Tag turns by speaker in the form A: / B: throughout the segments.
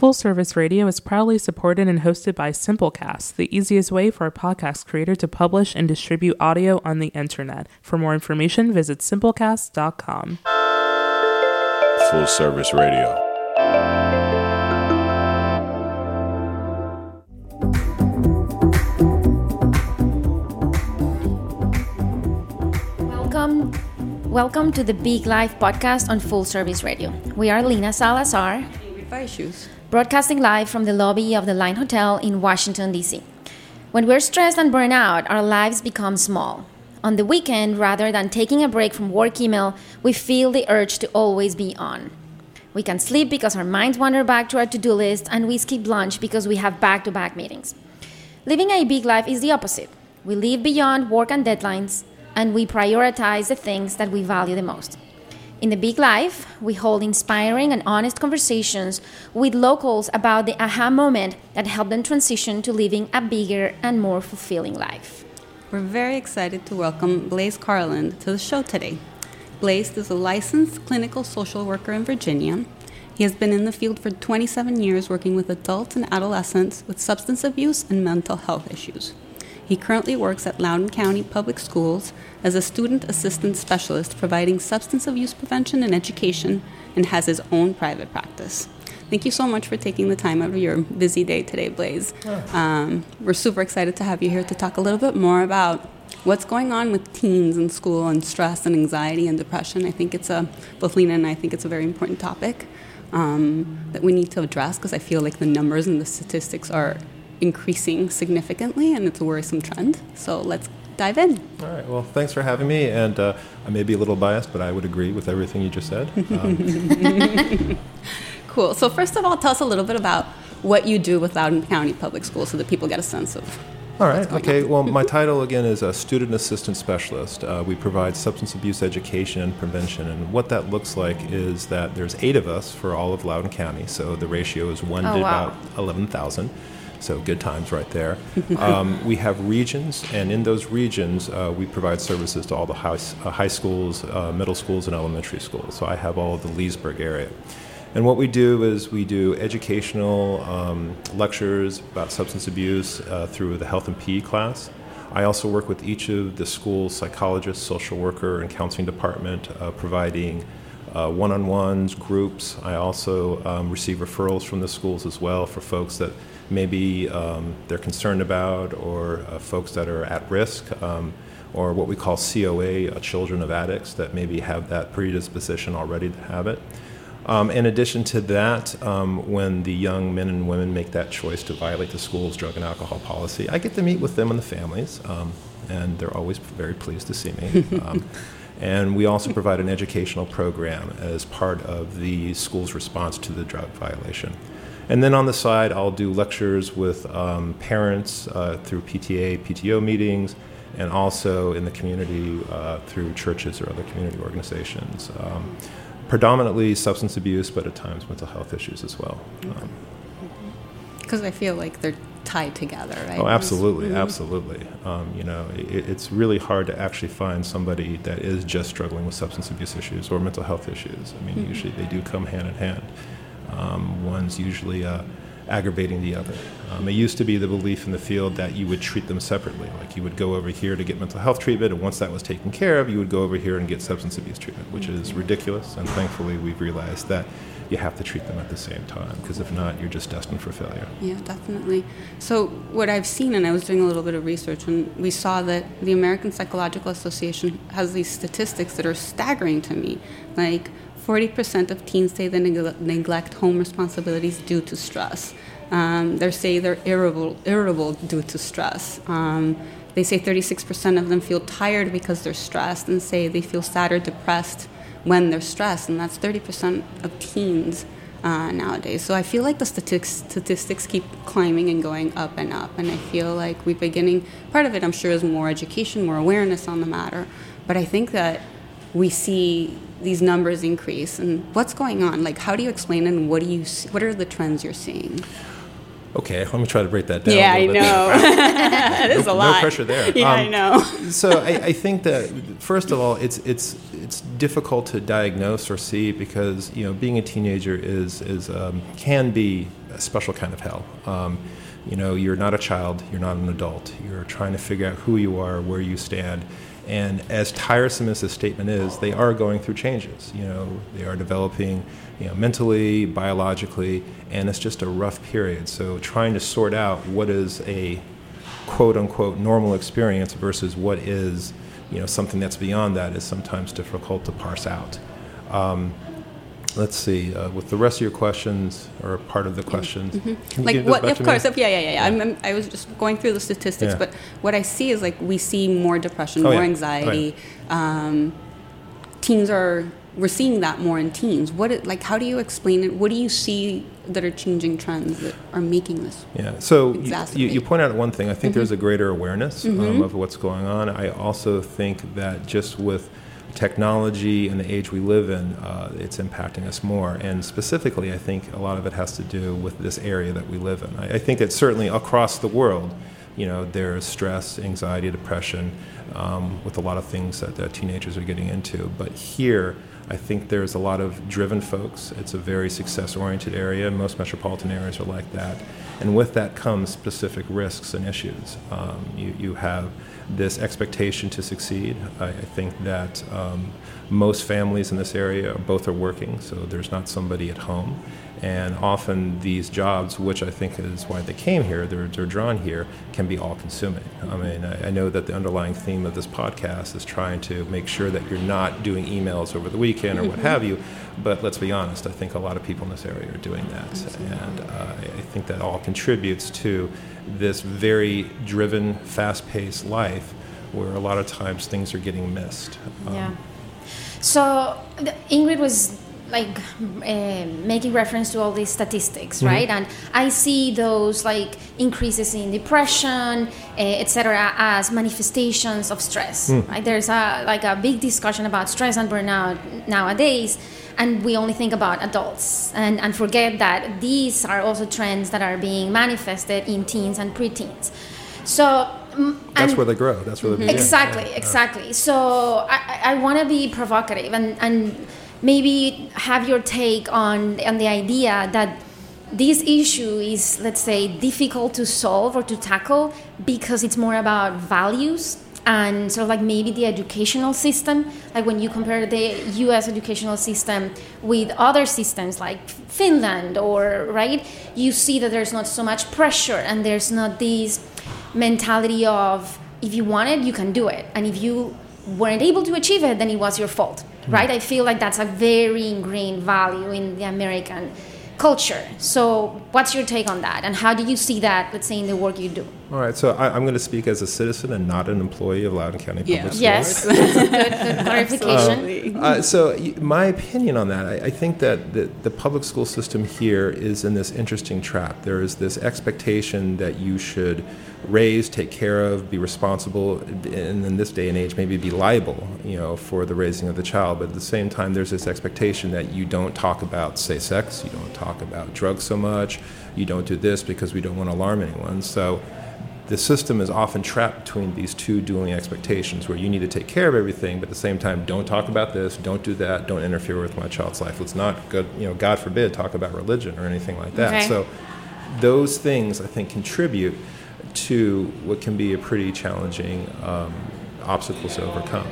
A: Full Service Radio is proudly supported and hosted by Simplecast, the easiest way for a podcast creator to publish and distribute audio on the internet. For more information, visit simplecast.com.
B: Full Service Radio.
C: Welcome to the Big Life podcast on Full Service Radio. We are Lina Salazar, broadcasting live from the lobby of the Line Hotel in Washington, D.C. When we're stressed and burnt out, our lives become small. On the weekend, rather than taking a break from work email, we feel the urge to always be on. We can sleep because our minds wander back to our to-do list, and we skip lunch because we have back-to-back meetings. Living a big life is the opposite. We live beyond work and deadlines, and we prioritize the things that we value the most. In the Big Life, we hold inspiring and honest conversations with locals about the aha moment that helped them transition to living a bigger and more fulfilling life.
D: We're very excited to welcome Blaise Carland to the show today. Blaise is a licensed clinical social worker in Virginia. He has been in the field for 27 years working with adults and adolescents with substance abuse and mental health issues. He currently works at Loudoun County Public Schools as a student assistance specialist providing substance abuse prevention and education, and has his own private practice. Thank you so much for taking the time out of your busy day today, Blaise. We're super excited to have you here to talk a little bit more about what's going on with teens in school and stress and anxiety and depression. I think both Lina and I think it's a very important topic that we need to address, because I feel like the numbers and the statistics are increasing significantly, and it's a worrisome trend. So let's dive in.
E: All right. Well, thanks for having me. And I may be a little biased, but I would agree with everything you just said.
D: Cool. So first of all, tell us a little bit about what you do with Loudoun County Public Schools so that people get a sense of.
E: All right. Okay. Well, my title, again, is a student assistance specialist. We provide substance abuse education and prevention. And what that looks like is that there's 8 of us for all of Loudoun County. So the ratio is 1 to about 11,000. So good times right there. We have regions, and in those regions, we provide services to all the high schools, middle schools, and elementary schools. So I have all of the Leesburg area. And what we do is we do educational lectures about substance abuse through the health and PE class. I also work with each of the school's psychologists, social worker, and counseling department, providing one-on-ones, groups. I also receive referrals from the schools as well for folks that maybe they're concerned about, or folks that are at risk, or what we call COA, children of addicts that maybe have that predisposition already to have it. In addition to that, when the young men and women make that choice to violate the school's drug and alcohol policy, I get to meet with them and the families, and they're always very pleased to see me. And we also provide an educational program as part of the school's response to the drug violation. And then on the side, I'll do lectures with parents through PTA, PTO meetings, and also in the community through churches or other community organizations. Predominantly substance abuse, but at times mental health issues as well.
D: Because I feel like they're tied together, right?
E: Oh, absolutely, absolutely. It's really hard to actually find somebody that is just struggling with substance abuse issues or mental health issues. I mean, usually they do come hand in hand. One's usually aggravating the other. It used to be the belief in the field that you would treat them separately. Like you would go over here to get mental health treatment, and once that was taken care of, you would go over here and get substance abuse treatment, which is ridiculous. And thankfully, we've realized that you have to treat them at the same time, because if not, you're just destined for failure.
D: Yeah, definitely. So what I've seen, and I was doing a little bit of research, and we saw that the American Psychological Association has these statistics that are staggering to me. Like 40% of teens say they neglect home responsibilities due to stress. They say they're irritable due to stress. They say 36% of them feel tired because they're stressed, and say they feel sad or depressed when they're stressed, and that's 30% of teens nowadays. So I feel like the statistics keep climbing and going up, and I feel like part of it I'm sure is more education, more awareness on the matter, but I think that we see these numbers increase. And what's going on? Like, how do you explain it, and what are the trends you're seeing?
E: Okay, let me try to break that down.
D: Yeah, I know. It is a lot.
E: No pressure there.
D: Yeah, I know.
E: So I think that, first of all, it's difficult to diagnose or see, because being a teenager can be a special kind of hell. You're not a child, you're not an adult. You're trying to figure out who you are, where you stand. And as tiresome as this statement is, they are going through changes. They are developing, mentally, biologically, and it's just a rough period. So trying to sort out what is a quote-unquote normal experience versus what is, something that's beyond that is sometimes difficult to parse out. Let's see, with the rest of your questions, or part of the questions.
D: Mm-hmm.
E: Can you
D: like
E: give this
D: what?
E: back
D: Of
E: to
D: course,
E: me?
D: yeah. I was just going through the statistics,
E: Yeah.
D: but what I see is like we see more depression,
E: Oh,
D: more
E: yeah.
D: anxiety. We're seeing that more in teens. How do you explain it? What do you see that are changing trends that are making this?
E: Yeah, so
D: Exacerbate.
E: you point out one thing. I think there's a greater awareness
D: Mm-hmm.
E: of what's going on. I also think that just with technology and the age we live in, it's impacting us more. And specifically, I think a lot of it has to do with this area that we live in. I think that certainly across the world, there's stress, anxiety, depression, with a lot of things that teenagers are getting into. But here, I think there's a lot of driven folks. It's a very success-oriented area. Most metropolitan areas are like that. And with that comes specific risks and issues. You have this expectation to succeed. I think that most families in this area both are working, so there's not somebody at home. And often these jobs, which I think is why they came here, they're drawn here, can be all-consuming. I mean, I know that the underlying theme of this podcast is trying to make sure that you're not doing emails over the weekend or what have you, but let's be honest, I think a lot of people in this area are doing that. And I think that all contributes to this very driven, fast-paced life where a lot of times things are getting missed.
C: Yeah. So Ingrid was making reference to all these statistics, right? And I see those increases in depression, etc., as manifestations of stress. Right? There's a big discussion about stress and burnout nowadays, and we only think about adults and forget that these are also trends that are being manifested in teens and preteens. So
E: That's where they grow. That's where they begin.
C: Exactly. So I want to be provocative and maybe have your take on the idea that this issue is, let's say, difficult to solve or to tackle because it's more about values and sort of maybe the educational system. Like when you compare the U.S. educational system with other systems like Finland right, you see that there's not so much pressure and there's not this mentality of if you want it, you can do it. And if you weren't able to achieve it, then it was your fault, right? I feel like that's a very ingrained value in the American culture. So what's your take on that? And how do you see that, let's say, in the work you do?
E: All right, so I'm going to speak as a citizen and not an employee of Loudoun County Public Schools.
C: Yes, good clarification.
E: So my opinion on that, I think that the public school system here is in this interesting trap. There is this expectation that you should raise, take care of, be responsible, and in this day and age maybe be liable, for the raising of the child. But at the same time, there's this expectation that you don't talk about, say, sex, you don't talk about drugs so much, you don't do this because we don't want to alarm anyone. So the system is often trapped between these two dueling expectations where you need to take care of everything, but at the same time, don't talk about this, don't do that, don't interfere with my child's life. Let's not, God forbid, talk about religion or anything like that.
C: Okay.
E: So those things, I think, contribute to what can be a pretty challenging obstacles to overcome.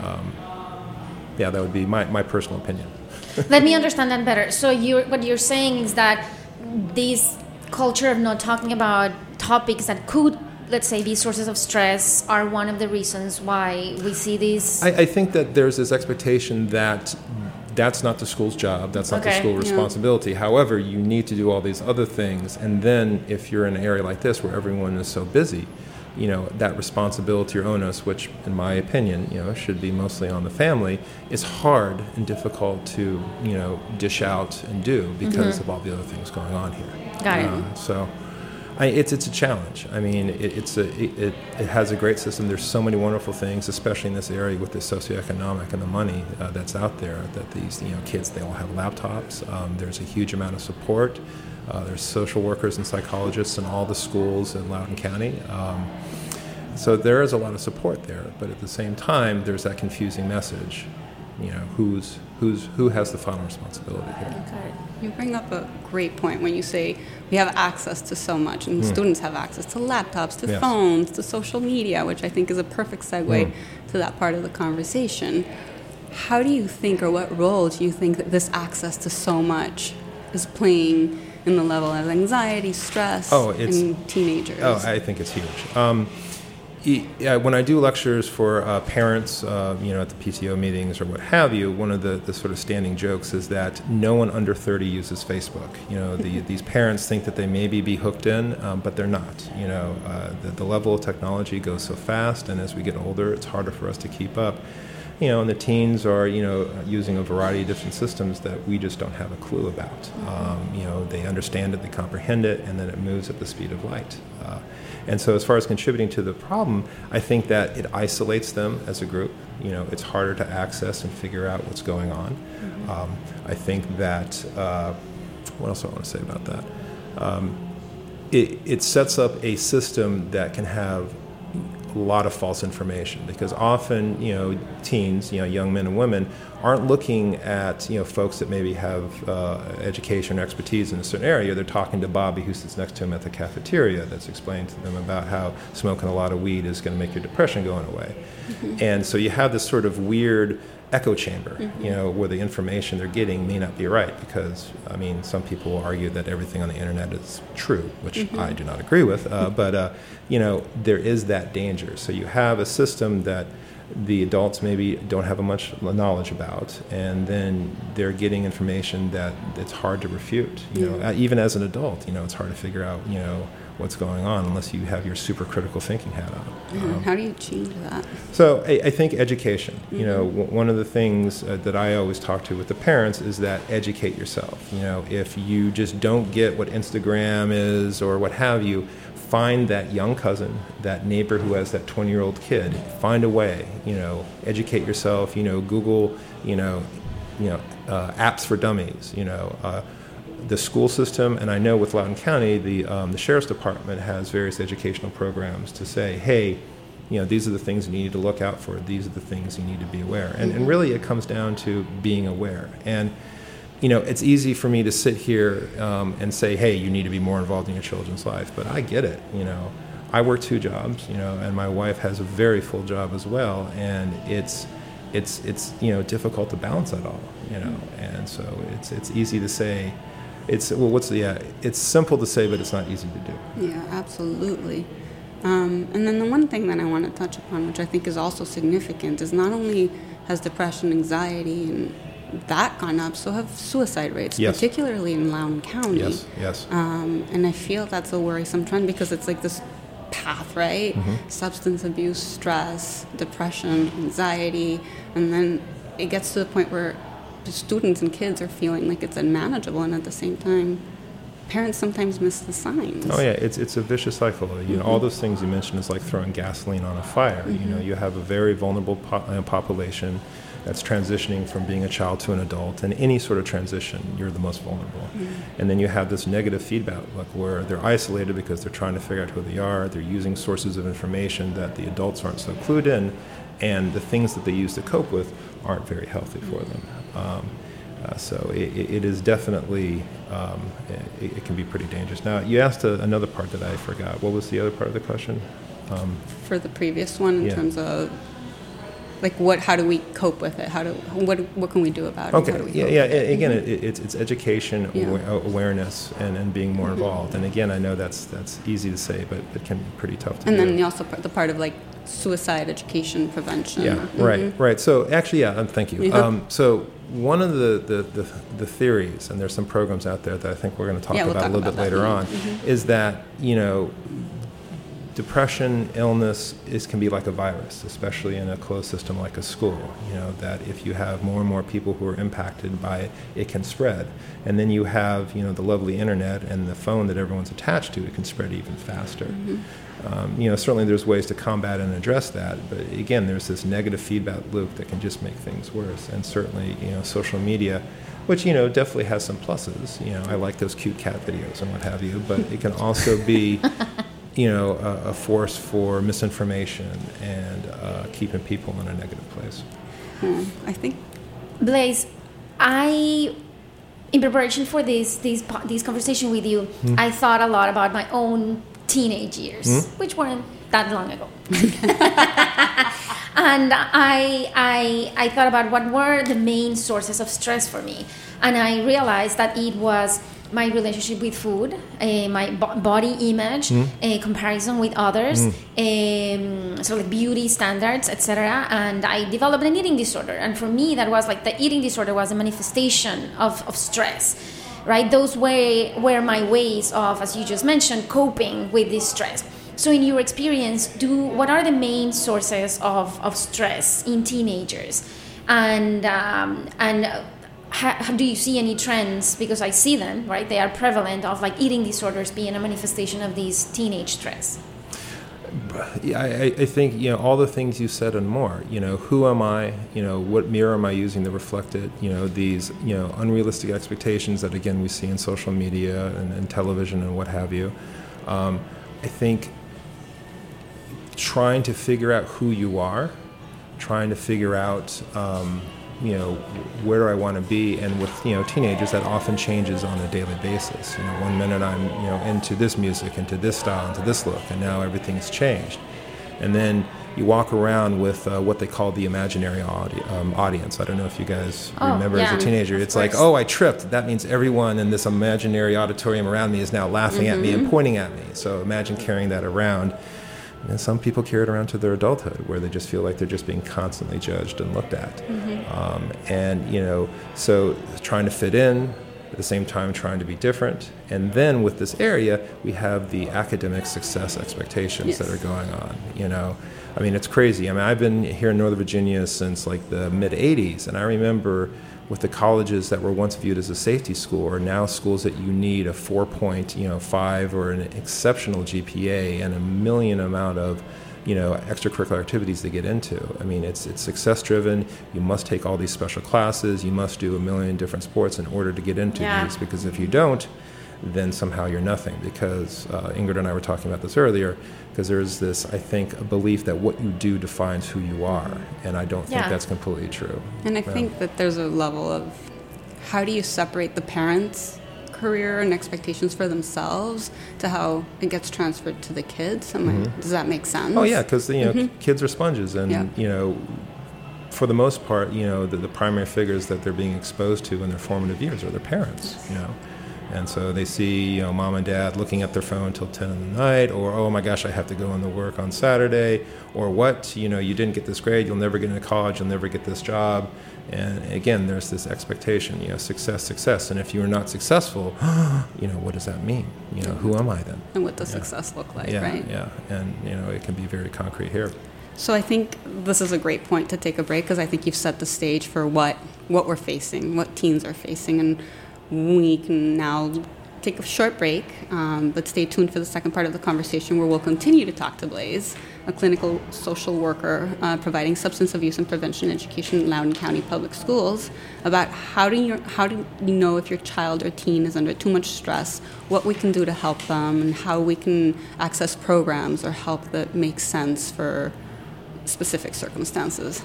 E: That would be my personal opinion.
C: Let me understand that better. So what you're saying is that this culture of not talking about topics that could, let's say, be sources of stress are one of the reasons why we see these.
E: I think that there's this expectation that that's not the school's job, that's not the school responsibility. However, you need to do all these other things, and then if you're in an area like this where everyone is so busy, that responsibility or onus, which in my opinion, should be mostly on the family, is hard and difficult to, dish out and do because of all the other things going on here.
C: Got it.
E: So it's a challenge. I mean, it has a great system. There's so many wonderful things, especially in this area with the socioeconomic and the money that's out there, that these kids, they all have laptops. There's a huge amount of support. There's social workers and psychologists in all the schools in Loudoun County. So there is a lot of support there, but at the same time, there's that confusing message who has the final responsibility here.
D: Okay. You bring up a great point when you say we have access to so much, and students have access to laptops, to phones, to social media, which I think is a perfect segue to that part of the conversation. How do you think, or what role do you think that this access to so much is playing in the level of anxiety, stress in teenagers?
E: Oh, I think it's huge. When I do lectures for parents, at the PTO meetings or what have you, one of the sort of standing jokes is that no one under 30 uses Facebook. These parents think that they maybe be hooked in, but they're not. The level of technology goes so fast, and as we get older, it's harder for us to keep up. And the teens are, using a variety of different systems that we just don't have a clue about. They understand it, they comprehend it, and then it moves at the speed of light. And so as far as contributing to the problem, I think that it isolates them as a group. It's harder to access and figure out what's going on. I think that, what else do I want to say about that? It sets up a system that can have a lot of false information, because often, teens, young men and women aren't looking at, folks that maybe have education or expertise in a certain area. They're talking to Bobby, who sits next to him at the cafeteria, that's explaining to them about how smoking a lot of weed is going to make your depression going away. And so you have this sort of weird echo chamber, where the information they're getting may not be right, because, some people will argue that everything on the internet is true, which I do not agree with, but there is that danger. So you have a system that the adults maybe don't have much knowledge about, and then they're getting information that it's hard to refute. Even as an adult, it's hard to figure out, what's going on unless you have your super critical thinking hat on.
D: How do you change that?
E: So I think education. One of the things that I always talk to with the parents is that educate yourself. If you just don't get what Instagram is or what have you, find that young cousin, that neighbor who has that 20-year-old kid. Find a way, educate yourself. Google, apps for dummies. The school system, and I know with Loudoun County, the Sheriff's Department has various educational programs to say, hey, these are the things you need to look out for. These are the things you need to be aware. And really it comes down to being aware. And it's easy for me to sit here and say, hey, you need to be more involved in your children's life. But I get it. I work 2 jobs, and my wife has a very full job as well. And it's difficult to balance that all, And so it's easy to say, it's simple to say, but it's not easy to do.
D: Yeah, absolutely. And then the one thing that I want to touch upon, which I think is also significant, is not only has depression, anxiety, and that gone up, so have suicide rates, particularly in Loudoun County.
E: Yes.
D: And I feel that's a worrisome trend, because it's like this path, right? Substance abuse, stress, depression, anxiety, and then it gets to the point where students and kids are feeling like it's unmanageable, and at the same time, parents sometimes miss the signs.
E: Oh yeah, it's a vicious cycle. All those things you mentioned is like throwing gasoline on a fire. You have a very vulnerable population that's transitioning from being a child to an adult, and any sort of transition, you're the most vulnerable. And then you have this negative feedback, like where they're isolated because they're trying to figure out who they are. They're using sources of information that the adults aren't so clued in, and the things that they use to cope with aren't very healthy for them. So it is definitely, it can be pretty dangerous. Now, you asked another part that I forgot. What was the other part of the question?
D: For the previous one, in terms of, like, how do we cope with it? What can we do about it?
E: Okay, again, it's education, awareness, and being more involved. And again, I know that's easy to say, but it can be pretty tough to do.
D: And then also the part of, like, suicide education prevention.
E: Yeah, right. So actually, thank you. So one of the theories, and there's some programs out there that I think we're going to talk about a little bit later on, is that, depression, illness can be like a virus, especially in a closed system like a school. That if you have more and more people who are impacted by it, it can spread. And then you have, the lovely internet and the phone that everyone's attached to, it can spread even faster. Certainly there's ways to combat and address that, but again, there's this negative feedback loop that can just make things worse. And certainly, social media, which, definitely has some pluses. I like those cute cat videos and what have you, but it can also be a force for misinformation and keeping people in a negative place.
D: I think
C: Blaze, in preparation for this conversation with you, I thought a lot about my own teenage years, which weren't that long ago. And I thought about what were the main sources of stress for me. And I realized that it was my relationship with food, my body image, comparison with others, sort of beauty standards, etc. And I developed an eating disorder. And for me, that was like the eating disorder was a manifestation of stress, right? Those were my ways of, as you just mentioned, coping with this stress. So in your experience, what are the main sources of stress in teenagers? And how do you see any trends? Because I see them, right? They are prevalent of like eating disorders being a manifestation of these teenage stress.
E: Yeah, I think, all the things you said and more. Who am I? What mirror am I using to reflect it? These, unrealistic expectations that, again, we see in social media and television and what have you. I think trying to figure out who you are, trying to figure out, where do I want to be? And with, teenagers, that often changes on a daily basis. One minute I'm, into this music, into this style, into this look, and now everything's changed. And then you walk around with what they call the imaginary audience. I don't know if you guys remember as a teenager. It's like, I tripped. That means everyone in this imaginary auditorium around me is now laughing at me and pointing at me. So imagine carrying that around. And some people carry it around to their adulthood, where they just feel like they're just being constantly judged and looked at. So trying to fit in, at the same time trying to be different. And then with this area, we have the academic success expectations that are going on. It's crazy. I've been here in Northern Virginia since like the mid-'80s, and I remember with the colleges that were once viewed as a safety school are now schools that you need a 4.5 or an exceptional GPA and a million amount of extracurricular activities to get into. It's success driven. You must take all these special classes. You must do a million different sports in order to get into these, because if you don't, then somehow you're nothing. Because Ingrid and I were talking about this earlier, because there's this, I think, a belief that what you do defines who you are, and I don't think that's completely true.
D: And I think that there's a level of how do you separate the parents' career and expectations for themselves to how it gets transferred to the kids. Does that make sense?
E: Oh yeah, because kids are sponges, and for the most part, the primary figures that they're being exposed to in their formative years are their parents. And so they see, mom and dad looking at their phone till 10 in the night, or, oh my gosh, I have to go into work on Saturday, or what, you didn't get this grade, you'll never get into college, you'll never get this job. And again, there's this expectation, success. And if you are not successful, what does that mean? Who am I then?
D: And what does success look like, right?
E: Yeah, and, it can be very concrete here.
D: So I think this is a great point to take a break, because I think you've set the stage for what we're facing, what teens are facing, and we can now take a short break, but stay tuned for the second part of the conversation, where we'll continue to talk to Blaze, a clinical social worker providing substance abuse and prevention education in Loudoun County Public Schools, about how do you know if your child or teen is under too much stress, what we can do to help them, and how we can access programs or help that makes sense for specific circumstances.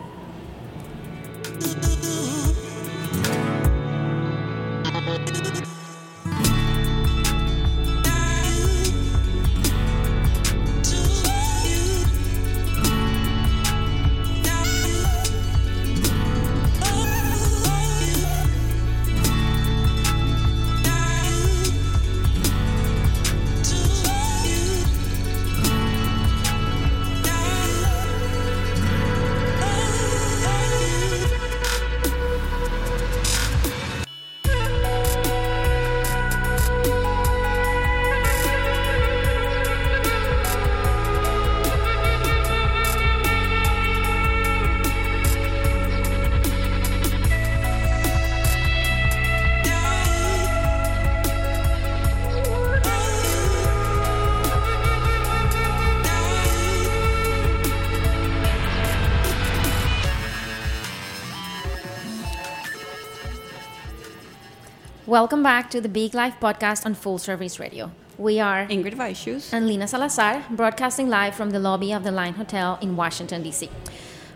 C: Welcome back to the Big Life podcast on Full Service Radio. We are
D: Ingrid Weisshues
C: and Lina Salazar, broadcasting live from the lobby of the Line Hotel in Washington, D.C.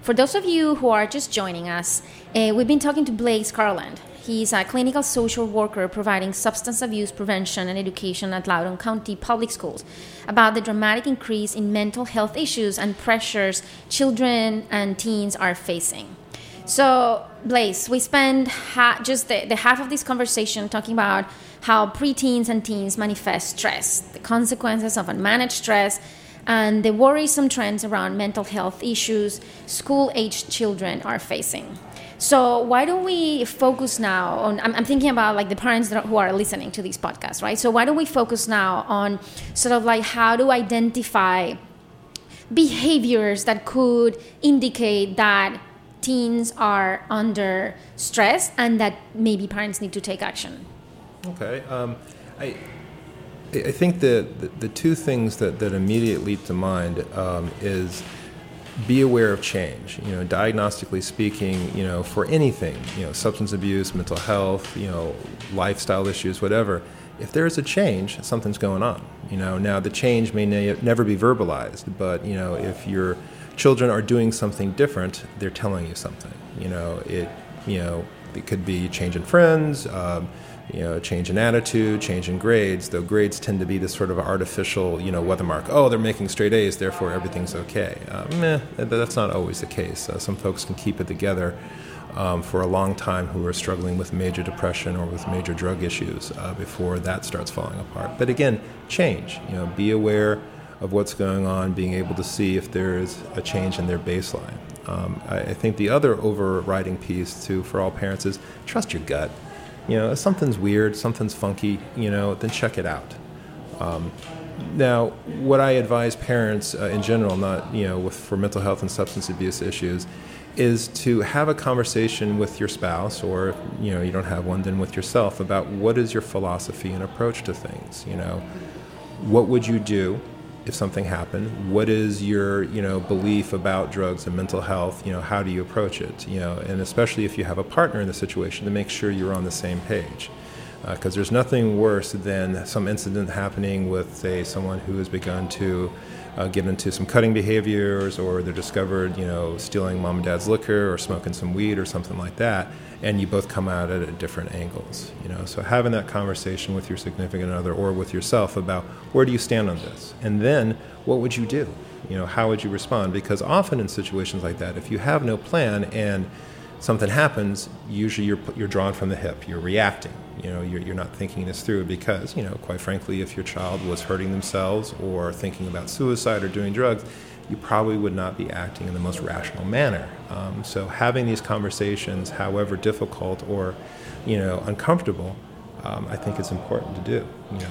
C: For those of you who are just joining us, we've been talking to Blaise Carland. He's a clinical social worker providing substance abuse prevention and education at Loudoun County Public Schools about the dramatic increase in mental health issues and pressures children and teens are facing. So, Blaise, we spend just the half of this conversation talking about how preteens and teens manifest stress, the consequences of unmanaged stress, and the worrisome trends around mental health issues school-aged children are facing. So why don't we focus now on, I'm thinking about like the parents who are listening to these podcasts, right? So why don't we focus now on sort of like how to identify behaviors that could indicate that teens are under stress and that maybe parents need to take action? Okay.
E: I think the two things that immediately leap to mind is be aware of change. Diagnostically speaking, for anything, substance abuse, mental health, lifestyle issues, whatever. If there is a change, something's going on. Now the change may never be verbalized, but if your children are doing something different, they're telling you something. It could be change in friends. Change in attitude, change in grades, though grades tend to be this sort of artificial, weathermark. Oh, they're making straight A's, therefore everything's okay. That's not always the case. Some folks can keep it together for a long time who are struggling with major depression or with major drug issues before that starts falling apart. But again, change. Be aware of what's going on, being able to see if there is a change in their baseline. I think the other overriding piece, too, for all parents is trust your gut. If something's weird, something's funky, then check it out. Now, what I advise parents in general, not for mental health and substance abuse issues, is to have a conversation with your spouse, or if you don't have one, then with yourself, about what is your philosophy and approach to things. What would you do if something happened? What is your belief about drugs and mental health? How do you approach it? And especially if you have a partner in the situation, to make sure you're on the same page, because there's nothing worse than some incident happening with, say, someone who has begun to get into some cutting behaviors, or they're discovered stealing mom and dad's liquor or smoking some weed or something like that, and you both come out at different angles. So having that conversation with your significant other or with yourself about where do you stand on this, and then what would you do? How would you respond? Because often in situations like that, if you have no plan and something happens, usually you're drawn from the hip. You're reacting. You're not thinking this through, because quite frankly, if your child was hurting themselves or thinking about suicide or doing drugs, you probably would not be acting in the most rational manner. So having these conversations, however difficult or uncomfortable, I think it's important to do.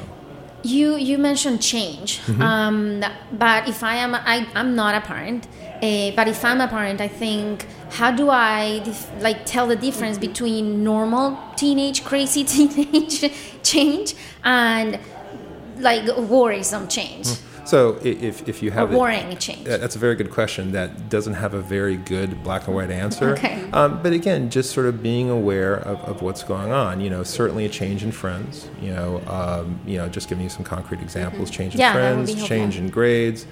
C: You mentioned change, but if I'm not a parent, but if I'm a parent, I think, how do I tell the difference between normal crazy teenage change and worrisome change?
E: So if you have
C: worrying change,
E: that's a very good question that doesn't have a very good black and white answer.
C: Okay.
E: But again, just sort of being aware of what's going on. Certainly a change in friends. Just giving you some concrete examples: change in friends, change in grades.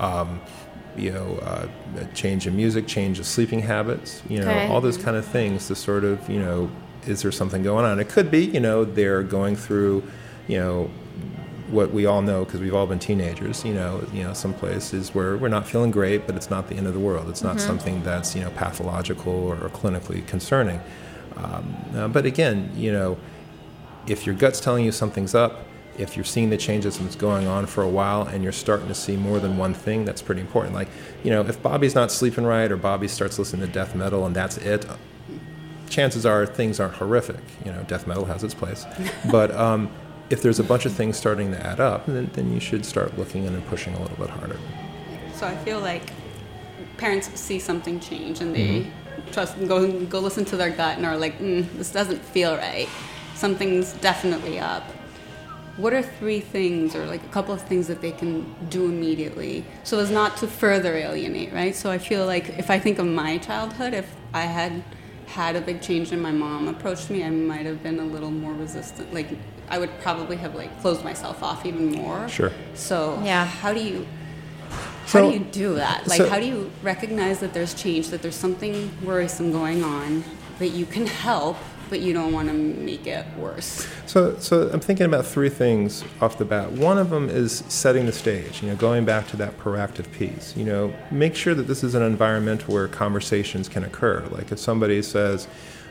E: A change in music, change of sleeping habits. All those kind of things to sort of is there something going on? It could be they're going through what we all know, because we've all been teenagers, some places where we're not feeling great, but it's not the end of the world. It's not something that's, pathological or clinically concerning. But again, if your gut's telling you something's up, if you're seeing the changes and it's going on for a while and you're starting to see more than one thing, that's pretty important. If Bobby's not sleeping right, or Bobby starts listening to death metal and that's it, chances are things aren't horrific. Death metal has its place. But if there's a bunch of things starting to add up, then you should start looking in and pushing a little bit harder.
D: So I feel like parents see something change and they trust and go listen to their gut and are like, this doesn't feel right. Something's definitely up. What are 3 things, or a couple of things that they can do immediately so as not to further alienate, right? So I feel like if I think of my childhood, if I had a big change and my mom approached me, I might have been a little more resistant. I would probably have closed myself off even more.
E: Sure.
D: So
C: yeah.
D: How do you How do you do that? Like, how do you recognize that there's change, that there's something worrisome going on, that you can help, but you don't want to make it worse?
E: So I'm thinking about three things off the bat. One of them is setting the stage, going back to that proactive piece. Make sure that this is an environment where conversations can occur. Like if somebody says,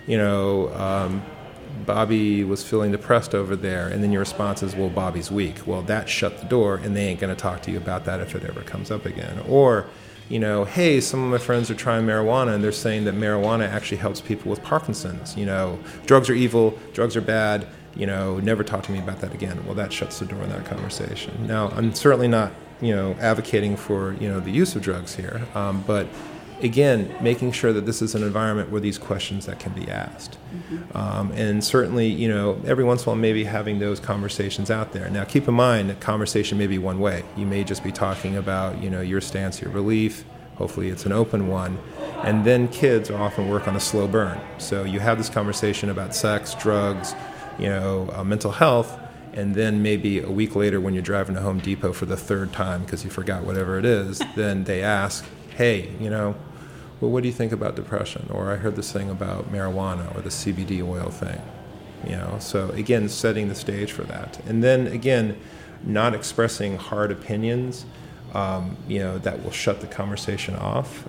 E: Bobby was feeling depressed over there, and then your response is, well, Bobby's weak. Well, that shut the door, and they ain't going to talk to you about that if it ever comes up again. Or, hey, some of my friends are trying marijuana, and they're saying that marijuana actually helps people with Parkinson's. Drugs are evil, drugs are bad, never talk to me about that again. Well, that shuts the door in that conversation. Now, I'm certainly not, advocating for, the use of drugs here, but again, making sure that this is an environment where these questions that can be asked. Mm-hmm. And certainly, every once in a while maybe having those conversations out there. Now, keep in mind that conversation may be one way. You may just be talking about, your stance, your belief. Hopefully it's an open one. And then kids often work on a slow burn. So you have this conversation about sex, drugs, mental health, and then maybe a week later when you're driving to Home Depot for the third time because you forgot whatever it is, then they ask, hey, well, what do you think about depression? Or I heard this thing about marijuana or the CBD oil thing. So again, setting the stage for that. And then again, not expressing hard opinions, that will shut the conversation off.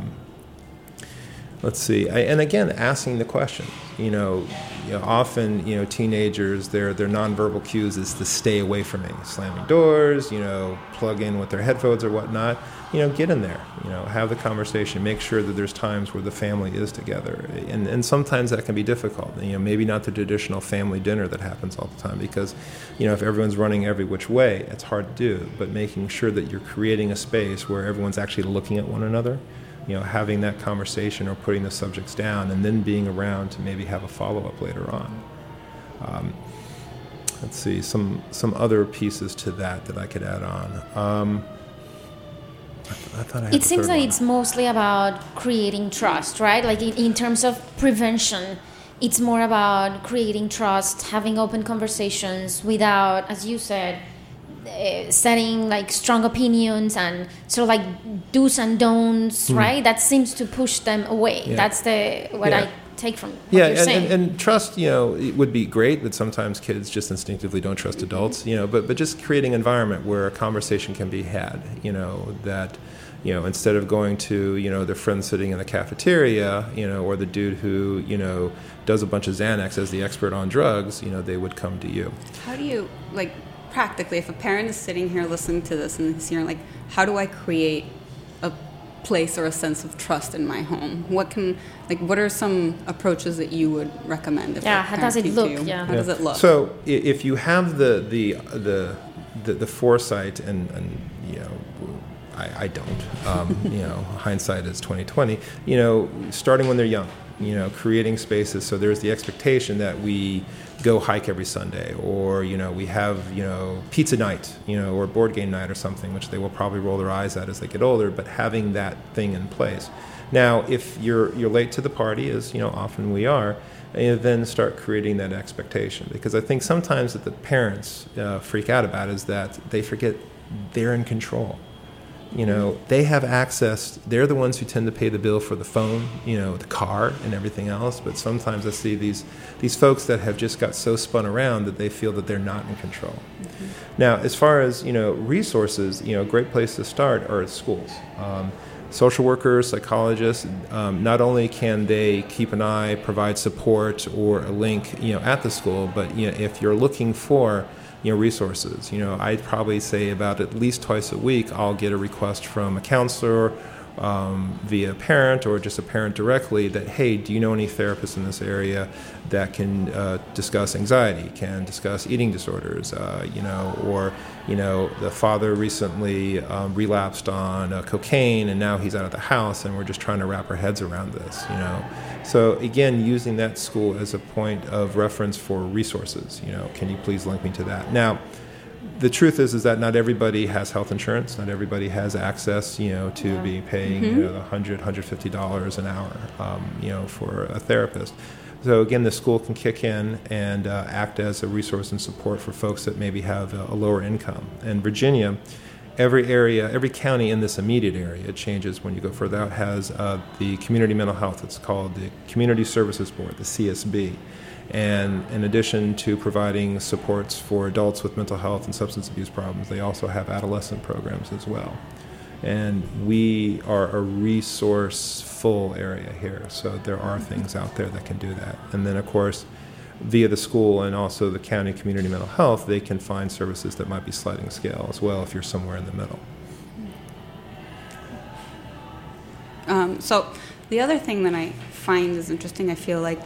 E: Let's see. And again, asking the question. Often, teenagers, their nonverbal cues is to stay away from me. Slamming doors, plug in with their headphones or whatnot. Get in there, have the conversation, make sure that there's times where the family is together. And sometimes that can be difficult. Maybe not the traditional family dinner that happens all the time because, if everyone's running every which way, it's hard to do. But making sure that you're creating a space where everyone's actually looking at one another, having that conversation or putting the subjects down and then being around to maybe have a follow-up later on. Let's see, some other pieces to that I could add on.
C: It seems that it's mostly about creating trust, right? Like in terms of prevention, it's more about creating trust, having open conversations without, as you said, setting like strong opinions and sort of like do's and don'ts, right? That seems to push them away. Yeah. That's I take from what you're saying.
E: And trust, it would be great, but sometimes kids just instinctively don't trust adults, but just creating an environment where a conversation can be had, that, instead of going to, their friend sitting in the cafeteria, or the dude who, does a bunch of Xanax as the expert on drugs, they would come to you.
D: How do you, practically, if a parent is sitting here listening to this and hearing, how do I create a place or a sense of trust in my home? What are some approaches that you would recommend?
C: How does it look?
D: How does it look?
E: So if you have the foresight and I don't, hindsight is 20/20. Starting when they're young, creating spaces so there's the expectation that we go hike every Sunday, or we have pizza night, or board game night or something, which they will probably roll their eyes at as they get older. But having that thing in place. Now, if you're late to the party, as often we are, then start creating that expectation, because I think sometimes that the parents freak out about is that they forget they're in control. They have access. They're the ones who tend to pay the bill for the phone, the car and everything else. But sometimes I see these folks that have just got so spun around that they feel that they're not in control. Mm-hmm. Now, as far as, resources, a great place to start are at schools. Social workers, psychologists, not only can they keep an eye, provide support or a link, at the school, but, if you're looking for resources. I'd probably say about at least twice a week I'll get a request from a counselor via a parent or just a parent directly that, hey, do you know any therapists in this area that can discuss anxiety, can discuss eating disorders, or the father recently relapsed on cocaine and now he's out of the house and we're just trying to wrap our heads around this, So again, using that school as a point of reference for resources, can you please link me to that? Now, the truth is that not everybody has health insurance. Not everybody has access, to be paying, $100, $150 an hour, for a therapist. So again, the school can kick in and act as a resource and support for folks that maybe have a lower income. And Virginia, every county in this immediate area, it changes when you go further out, has the community mental health. It's called the Community Services Board, the CSB. And in addition to providing supports for adults with mental health and substance abuse problems, they also have adolescent programs as well. And we are a resourceful area here, so there are things out there that can do that. And then, of course, via the school and also the county community mental health, they can find services that might be sliding scale as well if you're somewhere in the middle.
D: So the other thing that I find is interesting, I feel like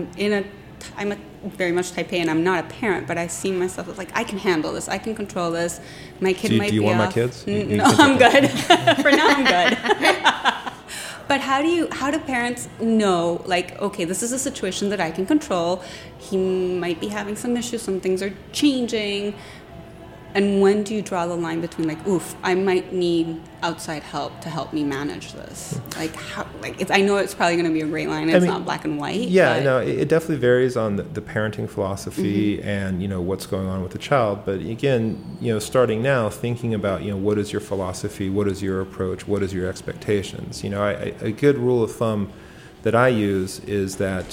D: I'm very much type A, and I'm not a parent, but I see myself as like, I can handle this, I can control this. My kid might be off.
E: Do you want my kids?
D: No, I'm good. For now, I'm good. But how do parents know, like, okay, this is a situation that I can control. He might be having some issues, some things are changing. And when do you draw the line between, like, I might need outside help to help me manage this? Like, I know it's probably going to be a gray line. It's not black and white.
E: Yeah, no, it definitely varies on the parenting philosophy and, what's going on with the child. But again, starting now, thinking about, what is your philosophy? What is your approach? What is your expectations? A good rule of thumb that I use is that,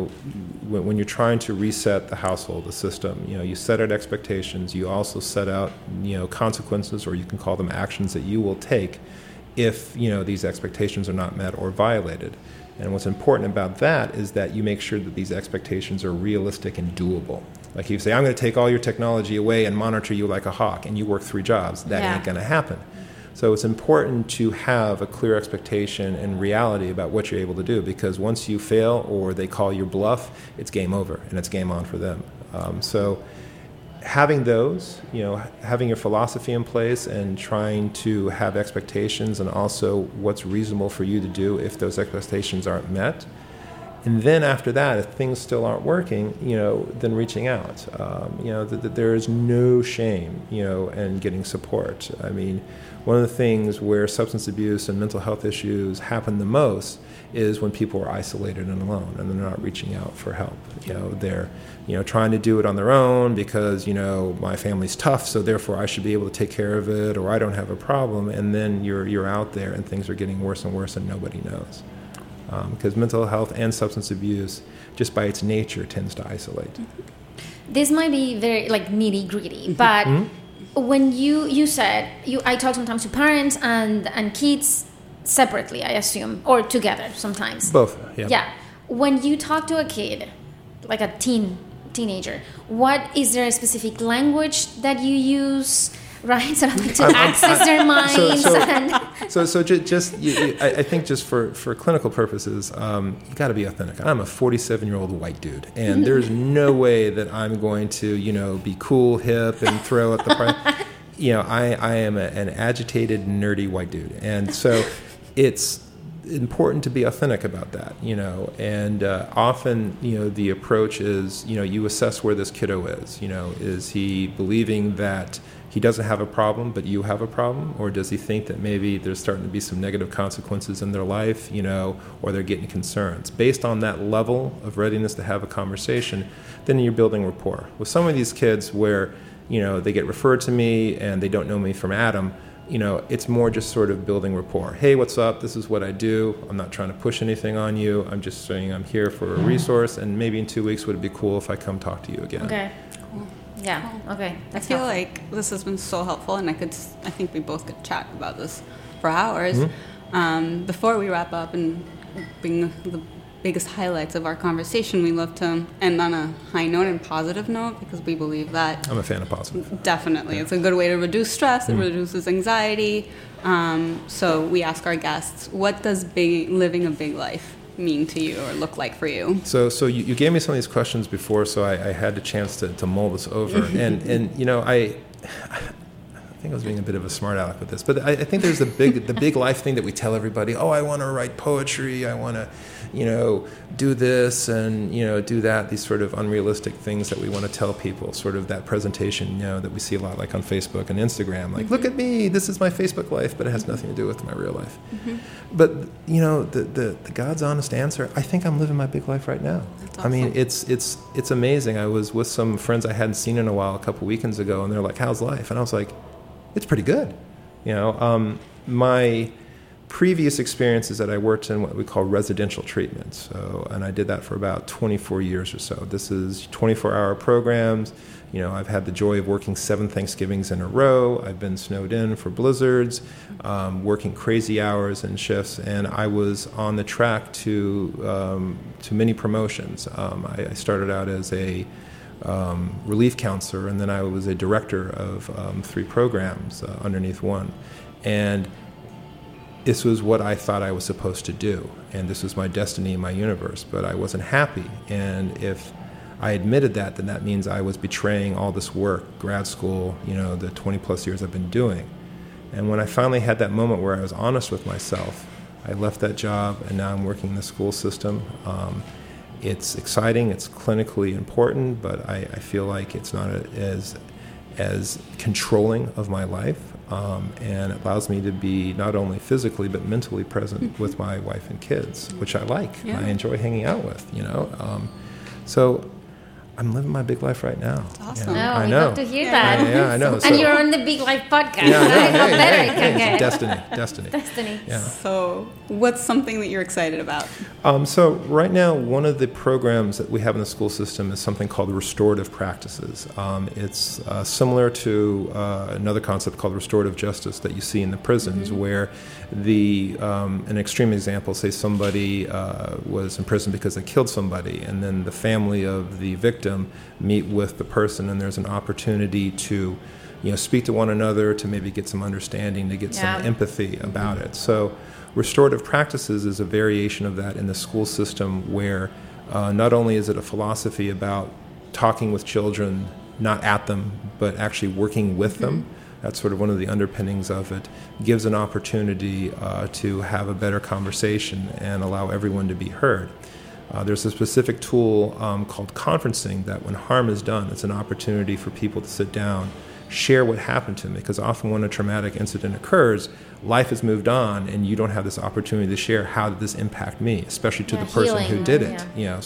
E: when you're trying to reset the household, the system, you set out expectations. You also set out, consequences, or you can call them actions that you will take if, these expectations are not met or violated. And what's important about that is that you make sure that these expectations are realistic and doable. Like if you say, I'm going to take all your technology away and monitor you like a hawk, and you work 3 jobs, that ain't going to happen. So it's important to have a clear expectation and reality about what you're able to do, because once you fail or they call your bluff, it's game over and it's game on for them. So having those, having your philosophy in place and trying to have expectations and also what's reasonable for you to do if those expectations aren't met. And then after that, if things still aren't working, then reaching out. There is no shame, in getting support. I mean, one of the things where substance abuse and mental health issues happen the most is when people are isolated and alone and they're not reaching out for help. They're, trying to do it on their own because, my family's tough, so therefore I should be able to take care of it, or I don't have a problem. And then you're out there and things are getting worse and worse and nobody knows. Because mental health and substance abuse, just by its nature, tends to isolate.
C: This might be very nitty-gritty, but when you said, I talk sometimes to parents and kids separately, I assume, or together sometimes.
E: Both, yeah.
C: Yeah. When you talk to a kid, like a teenager, is there a specific language that you use? Right, so to access their minds.
E: I think just for clinical purposes, you got to be authentic. I'm a 47-year-old white dude, and there's no way that I'm going to, be cool, hip, and throw at the price. I am an agitated, nerdy white dude, and so it's important to be authentic about that, and often, the approach is, you assess where this kiddo is. Is he believing that he doesn't have a problem, but you have a problem? Or does he think that maybe there's starting to be some negative consequences in their life, or they're getting concerns? Based on that level of readiness to have a conversation, then you're building rapport. With some of these kids where, they get referred to me and they don't know me from Adam, it's more just sort of building rapport. Hey, what's up? This is what I do. I'm not trying to push anything on you. I'm just saying I'm here for a resource, and maybe in 2 weeks would it be cool if I come talk to you again?
C: Okay. Yeah, okay.
D: I feel like this has been so helpful, and I think we both could chat about this for hours. Before we wrap up and bring the biggest highlights of our conversation, we love to end on a high note and positive note, because we believe that...
E: I'm a fan of positive.
D: Definitely. Yeah. It's a good way to reduce stress. It reduces anxiety. So we ask our guests, what does living a big life mean to you or look like for you?
E: So you gave me some of these questions before, so I had a chance to mull this over. and I think I was being a bit of a smart aleck with this, but I think there's the big life thing that we tell everybody. Oh, I want to write poetry. I want to, do this and, do that. These sort of unrealistic things that we want to tell people, sort of that presentation, that we see a lot like on Facebook and Instagram. Like, look at me, this is my Facebook life, but it has nothing to do with my real life. But, the God's honest answer, I think I'm living my big life right now. That's awesome. I mean, it's amazing. I was with some friends I hadn't seen in a while a couple weekends ago, and they're like, how's life? And I was like, it's pretty good. My previous experience is that I worked in what we call residential treatment. And I did that for about 24 years or so. This is 24-hour programs. I've had the joy of working 7 Thanksgivings in a row. I've been snowed in for blizzards, working crazy hours and shifts, and I was on the track to many promotions. I started out as a relief counselor, and then I was a director of 3 programs underneath one. And this was what I thought I was supposed to do, and this was my destiny in my universe, but I wasn't happy. And if I admitted that, then that means I was betraying all this work, grad school, the 20 plus years I've been doing. And when I finally had that moment where I was honest with myself, I left that job, and now I'm working in the school system. It's exciting, it's clinically important, but I feel like it's not as controlling of my life. And it allows me to be not only physically but mentally present with my wife and kids, which I like. Yeah. I enjoy hanging out with, So I'm living my big life right now.
C: That's awesome. I know. Love to hear that.
E: Yeah, I know.
C: And you're on the Big Life podcast. Right? How better it can get.
E: Destiny. Yeah.
D: So what's something that you're excited about?
E: So right now, one of the programs that we have in the school system is something called restorative practices. It's similar to another concept called restorative justice that you see in the prisons, where an extreme example, say somebody was in prison because they killed somebody, and then the family of the victim meet with the person, and there's an opportunity to speak to one another, to maybe get some understanding, to get some empathy about it. So restorative practices is a variation of that in the school system, where not only is it a philosophy about talking with children, not at them, but actually working with them. That's sort of one of the underpinnings of it. Gives an opportunity to have a better conversation and allow everyone to be heard. There's a specific tool called conferencing that when harm is done, it's an opportunity for people to sit down, share what happened to them, because often when a traumatic incident occurs, life has moved on and you don't have this opportunity to share how did this impact me, especially to the person who did it.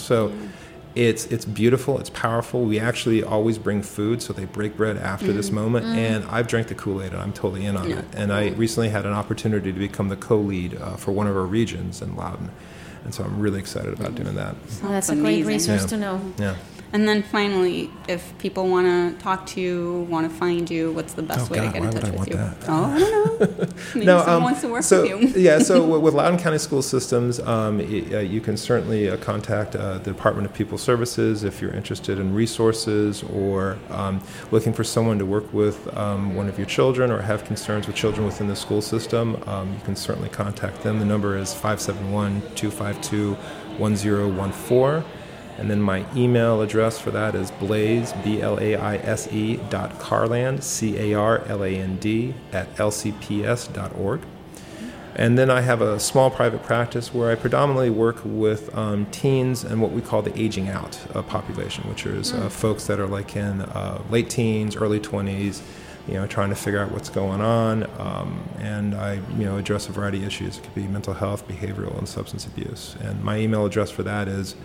E: It's beautiful, it's powerful. We actually always bring food, so they break bread after this moment, and I've drank the Kool-Aid and I'm totally in on it. And I recently had an opportunity to become the co-lead for one of our regions in Loudoun. And so I'm really excited about doing that.
C: Oh, that's a great resource to know.
E: Yeah.
D: And then finally, if people want to talk to you, want to find you, what's the best way to get in touch with you?
E: That?
D: Oh, I don't know. Maybe someone wants to work with you.
E: Yeah, so with Loudoun County School Systems, you can certainly contact the Department of People Services if you're interested in resources or looking for someone to work with one of your children or have concerns with children within the school system. You can certainly contact them. The number is 571-252-1014. And then my email address for that is blaise, BLAISE, .carland, CARLAND, @lcps.org. And then I have a small private practice where I predominantly work with teens and what we call the aging out population, which is folks that are like in late teens, early 20s, trying to figure out what's going on. And I, address a variety of issues. It could be mental health, behavioral, and substance abuse. And my email address for that is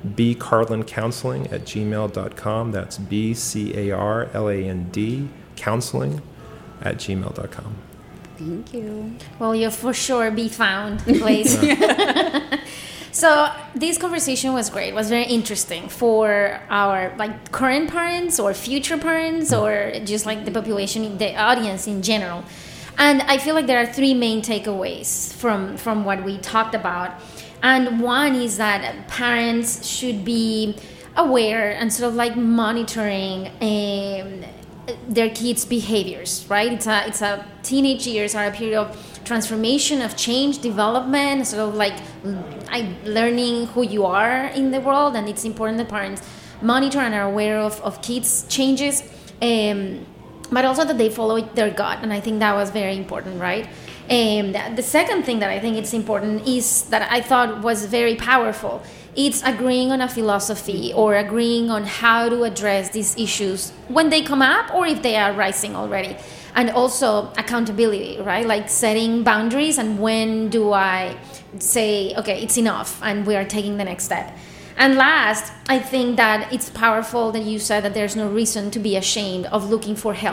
E: bcarlandcounseling@gmail.com. That's BCARLAND counseling@gmail.com.
D: Thank you.
C: Well, you'll for sure be found, Blaise. So this conversation was great. It was very interesting for our current parents or future parents or just the population, the audience in general. And I feel like there are 3 main takeaways from what we talked about. And one is that parents should be aware and sort of monitoring their kids' behaviors, right? It's a teenage years are a period of transformation, of change, development, sort of learning who you are in the world, and it's important that parents monitor and are aware of kids' changes, but also that they follow their gut, and I think that was very important, right? The second thing that I think it's important is that I thought was very powerful. It's agreeing on a philosophy or agreeing on how to address these issues when they come up or if they are rising already. And also accountability, right? Setting boundaries and when do I say, okay, it's enough and we are taking the next step. And last, I think that it's powerful that you said that there's no reason to be ashamed of looking for help.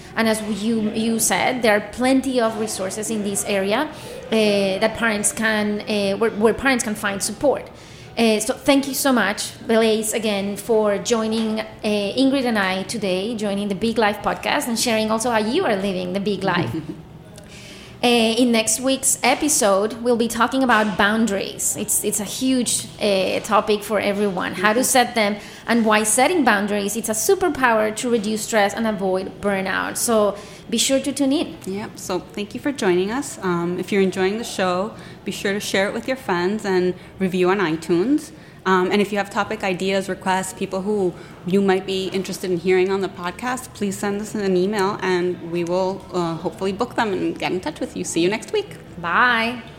C: And as you said, there are plenty of resources in this area that parents can, where parents can find support. So thank you so much, Blaise, again, for joining Ingrid and I today, joining the Big Life podcast and sharing also how you are living the big life. In next week's episode, we'll be talking about boundaries. It's a huge topic for everyone, how to set them and why setting boundaries, it's a superpower to reduce stress and avoid burnout. So be sure to tune in.
D: Yep, so thank you for joining us. If you're enjoying the show, be sure to share it with your friends and review on iTunes. And if you have topic ideas, requests, people who you might be interested in hearing on the podcast, please send us an email and we will hopefully book them and get in touch with you. See you next week.
C: Bye.